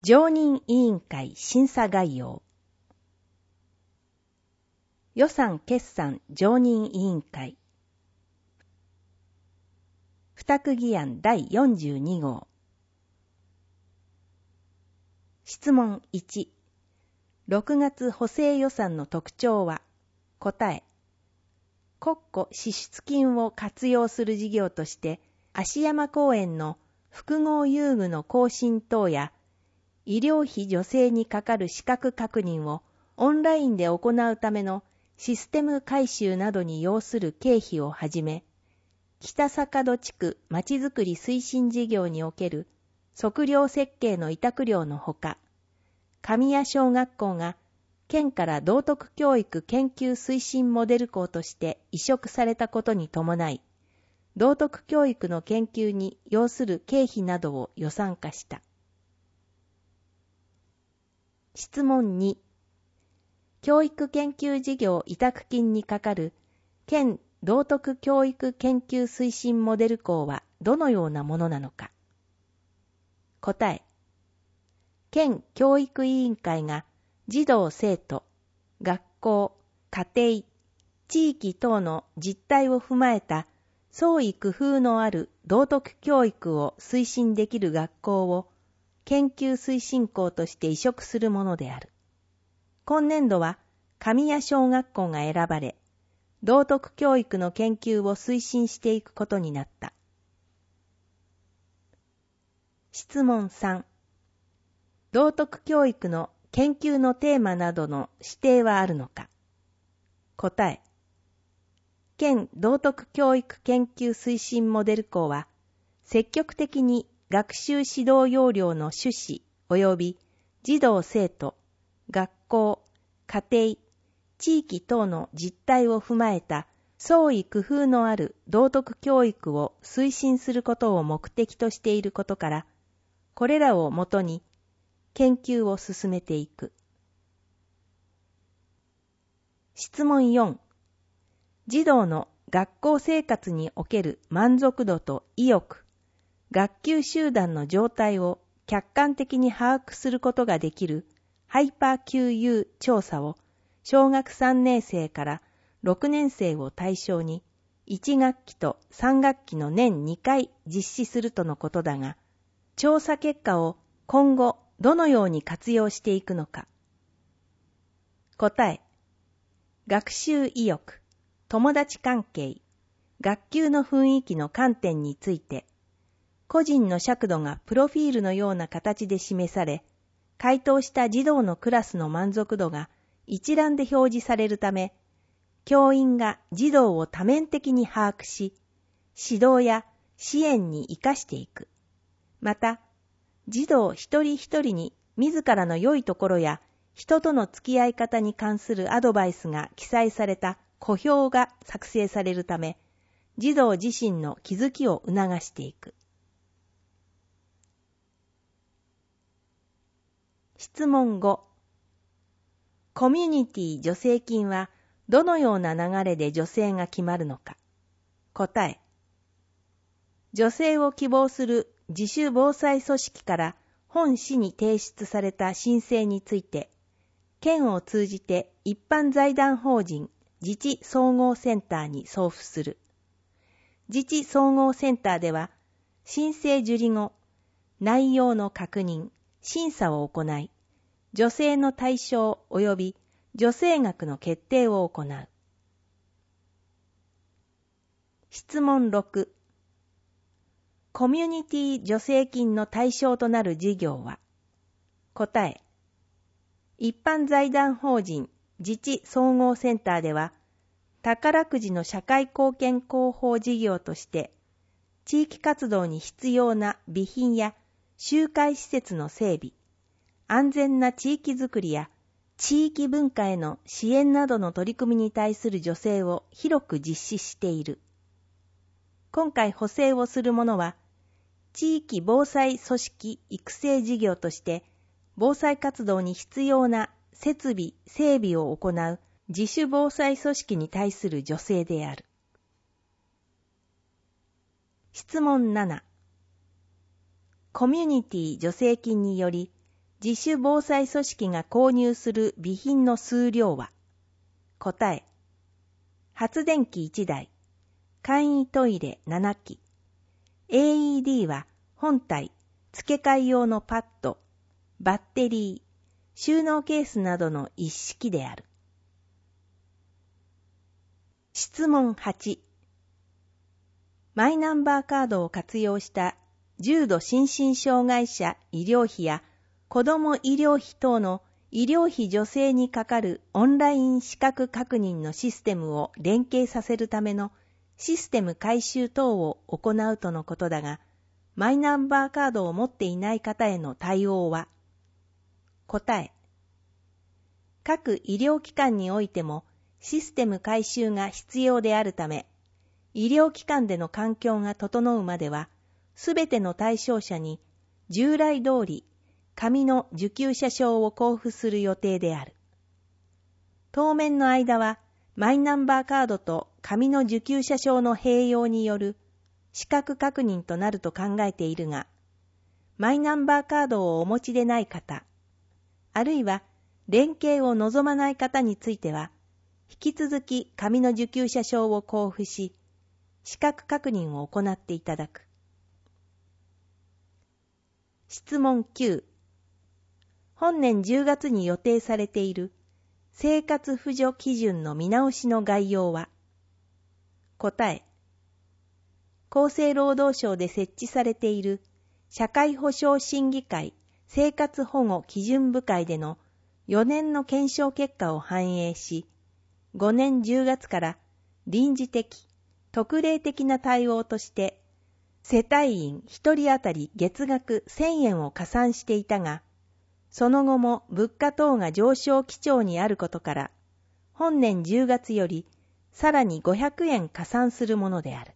常任委員会審査概要。予算決算常任委員会。付託議案第42号。質問1。6月補正予算の特徴は、答え。国庫支出金を活用する事業として、芦山公園の複合遊具の更新等や、医療費助成にかかる資格確認をオンラインで行うためのシステム改修などに要する経費をはじめ、北坂戸地区まちづくり推進事業における測量設計の委託料のほか、神谷小学校が県から道徳教育研究推進モデル校として移植されたことに伴い、道徳教育の研究に要する経費などを予算化した。質問2。教育研究事業委託金にかかる県道徳教育研究推進モデル校はどのようなものなのか。答え。県教育委員会が児童生徒、学校、家庭、地域等の実態を踏まえた創意工夫のある道徳教育を推進できる学校を研究推進校として移植するものである。今年度は神谷小学校が選ばれ、道徳教育の研究を推進していくことになった。質問3。道徳教育の研究のテーマなどの指定はあるのか。答え。県道徳教育研究推進モデル校は、積極的に学習指導要領の趣旨及び児童生徒、学校、家庭、地域等の実態を踏まえた創意工夫のある道徳教育を推進することを目的としていることから、これらをもとに研究を進めていく。質問4。児童の学校生活における満足度と意欲、学級集団の状態を客観的に把握することができるハイパー QU 調査を小学3年生から6年生を対象に1学期と3学期の年2回実施するとのことだが、調査結果を今後どのように活用していくのか。答え。学習意欲、友達関係、学級の雰囲気の観点について、個人の尺度がプロフィールのような形で示され、回答した児童のクラスの満足度が一覧で表示されるため、教員が児童を多面的に把握し、指導や支援に生かしていく。また、児童一人一人に自らの良いところや人との付き合い方に関するアドバイスが記載された小表が作成されるため、児童自身の気づきを促していく。質問5。コミュニティ助成金はどのような流れで助成が決まるのか。答え。助成を希望する自主防災組織から本市に提出された申請について、県を通じて一般財団法人自治総合センターに送付する。自治総合センターでは、申請受理後、内容の確認、審査を行い、助成の対象及び助成額の決定を行う。質問6。コミュニティ助成金の対象となる事業は。答え。一般財団法人自治総合センターでは、宝くじの社会貢献広報事業として、地域活動に必要な備品や集会施設の整備、安全な地域づくりや地域文化への支援などの取り組みに対する助成を広く実施している。今回補正をするものは、地域防災組織育成事業として、防災活動に必要な設備・整備を行う自主防災組織に対する助成である。質問7。コミュニティ助成金により、 自主防災組織が購入する備品の数量は？答え。発電機1台、簡易トイレ7機、AED は本体、付け替え用のパッド、バッテリー、収納ケースなどの一式である。質問8。マイナンバーカードを活用した重度心身障害者医療費や子ども医療費等の医療費助成にかかるオンライン資格確認のシステムを連携させるためのシステム改修等を行うとのことだが、マイナンバーカードを持っていない方への対応は？答え。各医療機関においてもシステム改修が必要であるため、医療機関での環境が整うまでは、すべての対象者に従来通り紙の受給者証を交付する予定である。当面の間は、マイナンバーカードと紙の受給者証の併用による資格確認となると考えているが、マイナンバーカードをお持ちでない方、あるいは連携を望まない方については、引き続き紙の受給者証を交付し、資格確認を行っていただく。質問9。本年10月に予定されている生活扶助基準の見直しの概要は？答え。厚生労働省で設置されている社会保障審議会生活保護基準部会での4年の検証結果を反映し、5年10月から臨時的、特例的な対応として、世帯員1人当たり月額1000円を加算していたが、その後も物価等が上昇基調にあることから、本年10月よりさらに500円加算するものである。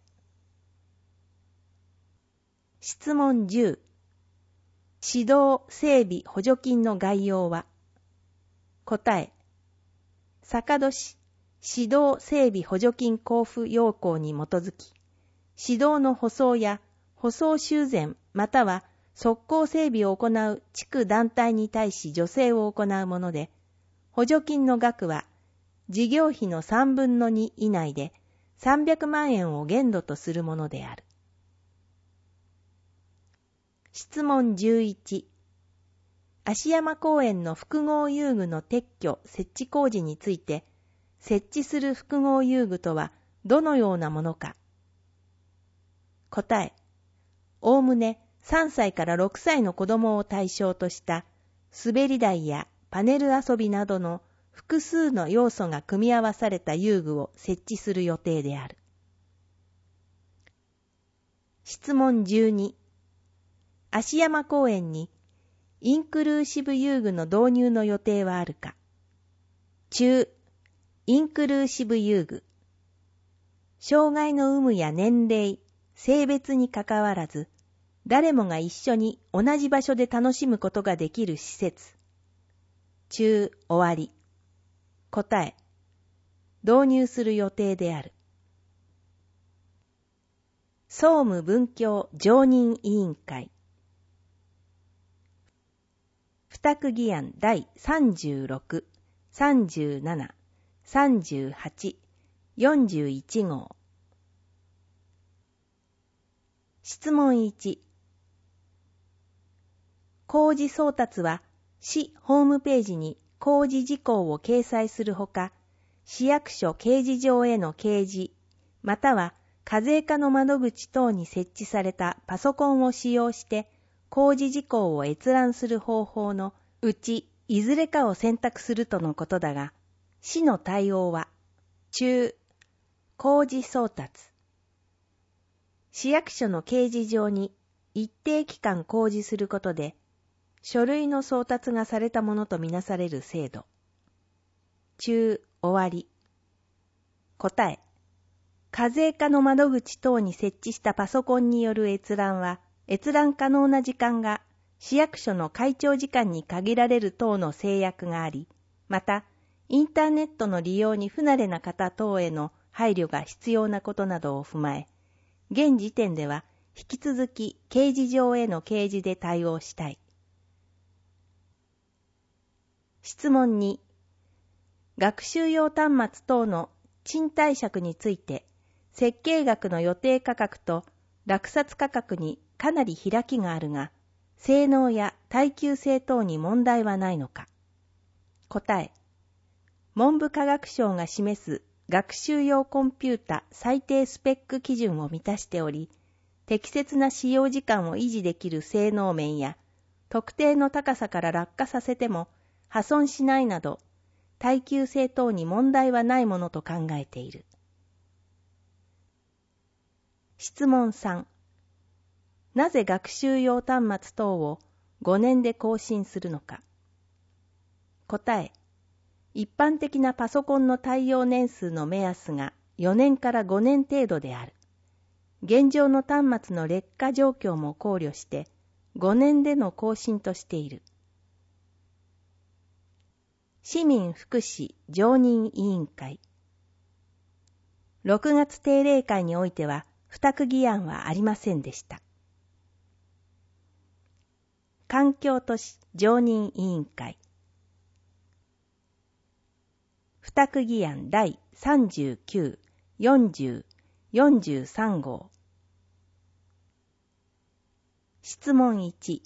質問10。指導整備補助金の概要は？答え。坂戸市指導整備補助金交付要項に基づき、指導の舗装や舗装修繕または側溝整備を行う地区団体に対し助成を行うもので、補助金の額は事業費の3分の2以内で300万円を限度とするものである。質問11。芦山公園の複合遊具の撤去・設置工事について、設置する複合遊具とはどのようなものか？答え。おおむね3歳から6歳の子供を対象とした滑り台やパネル遊びなどの複数の要素が組み合わされた遊具を設置する予定である。質問12。芦山公園にインクルーシブ遊具の導入の予定はあるか？中、インクルーシブ遊具。障害の有無や年齢、性別にかかわらず、誰もが一緒に同じ場所で楽しむことができる施設。中、終わり。答え。導入する予定である。総務文教常任委員会。付託議案第36、37、38、41号。質問1。公示送達は市ホームページに公示事項を掲載するほか、市役所掲示場への掲示、または課税課の窓口等に設置されたパソコンを使用して公示事項を閲覧する方法のうちいずれかを選択するとのことだが、市の対応は、中、公示送達。市役所の掲示場に一定期間公示することで、書類の送達がされたものとみなされる制度。中、終わり。答え。課税課の窓口等に設置したパソコンによる閲覧は、閲覧可能な時間が市役所の会長時間に限られる等の制約があり、また、インターネットの利用に不慣れな方等への配慮が必要なことなどを踏まえ、現時点では引き続き掲示場への掲示で対応したい。 質問2、学習用端末等の賃貸借について、設計額の予定価格と落札価格にかなり開きがあるが、性能や耐久性等に問題はないのか。答え、文部科学省が示す学習用コンピュータ最低スペック基準を満たしており、適切な使用時間を維持できる性能面や、特定の高さから落下させても破損しないなど、耐久性等に問題はないものと考えている。質問3、なぜ学習用端末等を5年で更新するのか。答え、一般的なパソコンの耐用年数の目安が4年から5年程度である。現状の端末の劣化状況も考慮して5年での更新としている。市民福祉常任委員会。6月定例会においては付託議案はありませんでした。環境都市常任委員会。付託議案第39、40、43号。質問1。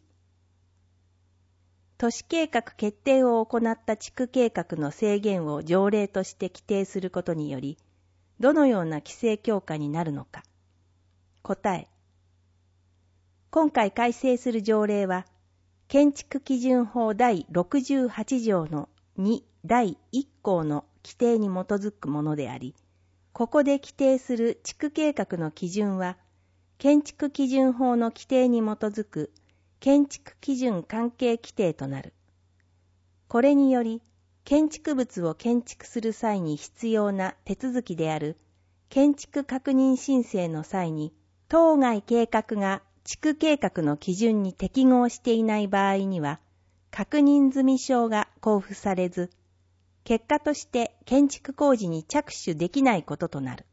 都市計画決定を行った地区計画の制限を条例として規定することにより、どのような規制強化になるのか。答え。今回改正する条例は、建築基準法第68条の2第1項の規定に基づくものであり、ここで規定する地区計画の基準は、建築基準法の規定に基づく建築基準関係規定となる。これにより、建築物を建築する際に必要な手続きである建築確認申請の際に、当該計画が地区計画の基準に適合していない場合には、確認済証が交付されず、結果として建築工事に着手できないこととなる。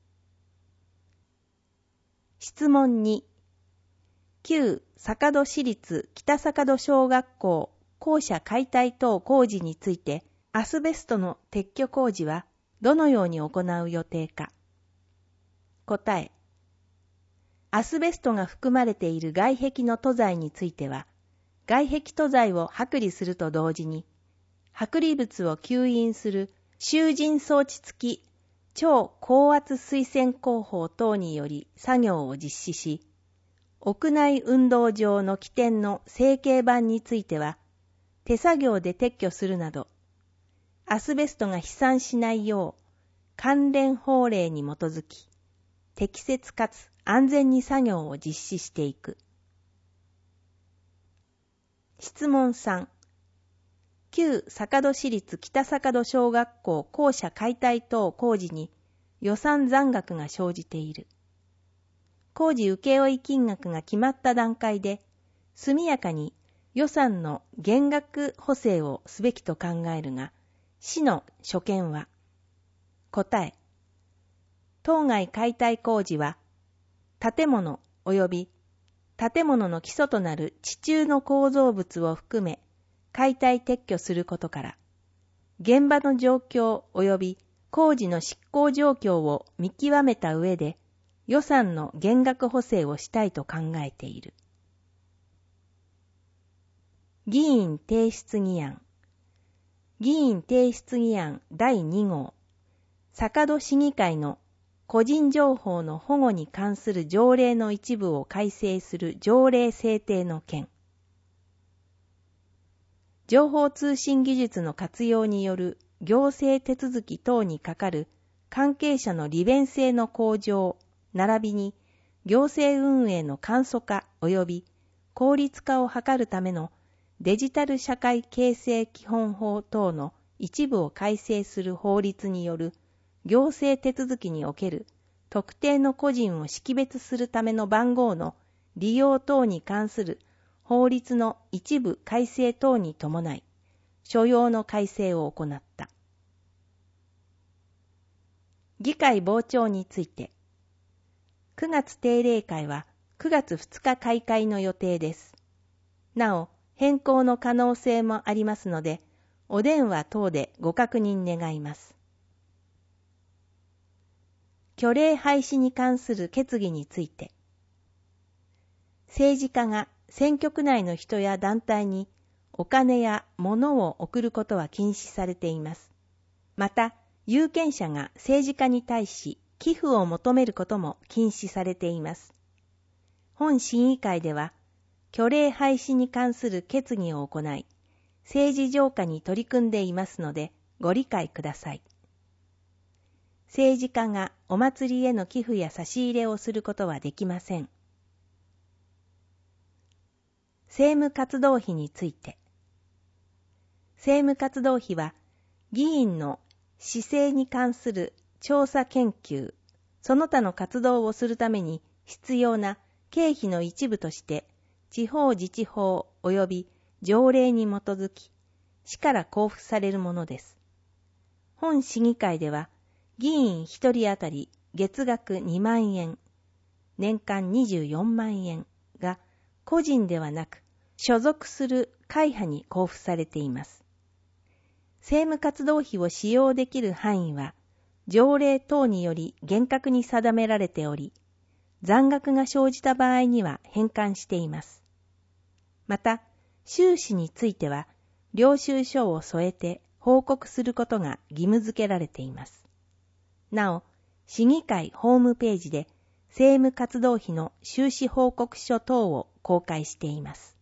質問2。旧坂戸市立北坂戸小学校校舎解体等工事について、アスベストの撤去工事はどのように行う予定か。答え。アスベストが含まれている外壁の塗材については、外壁塗材を剥離すると同時に、剥離物を吸引する集塵装置付き超高圧水栓工法等により作業を実施し、屋内運動場の起点の成形板については、手作業で撤去するなど、アスベストが飛散しないよう、関連法令に基づき、適切かつ安全に作業を実施していく。質問3。旧坂戸市立北坂戸小学校校舎解体等工事に予算残額が生じている。工事請負金額が決まった段階で、速やかに予算の減額補正をすべきと考えるが、市の所見は。答え。当該解体工事は、建物及び建物の基礎となる地中の構造物を含め解体撤去することから、現場の状況及び工事の執行状況を見極めた上で予算の減額補正をしたいと考えている。議員提出議案。議員提出議案第2号。坂戸市議会の個人情報の保護に関する条例の一部を改正する条例制定の件。情報通信技術の活用による行政手続き等にかかる関係者の利便性の向上、並びに行政運営の簡素化及び効率化を図るためのデジタル社会形成基本法等の一部を改正する法律による行政手続きにおける特定の個人を識別するための番号の利用等に関する法律の一部改正等に伴い、所要の改正を行った。議会傍聴について、9月定例会は9月2日開会の予定です。なお、変更の可能性もありますので、 お電話等でご確認願います。虚礼廃止に関する決議について、政治家が選挙区内の人や団体にお金や物を送ることは禁止されています。また、有権者が政治家に対し寄付を求めることも禁止されています。本審議会では、虚礼廃止に関する決議を行い、政治浄化に取り組んでいますので、ご理解ください。政治家がお祭りへの寄付や差し入れをすることはできません。政務活動費について。政務活動費は、議員の市政に関する調査研究、その他の活動をするために必要な経費の一部として、地方自治法及び条例に基づき、市から交付されるものです。本市議会では、議員一人当たり月額2万円、年間24万円が個人ではなく、所属する会派に交付されています。政務活動費を使用できる範囲は、条例等により厳格に定められており、残額が生じた場合には返還しています。また、収支については、領収書を添えて報告することが義務付けられています。なお、市議会ホームページで政務活動費の収支報告書等を公開しています。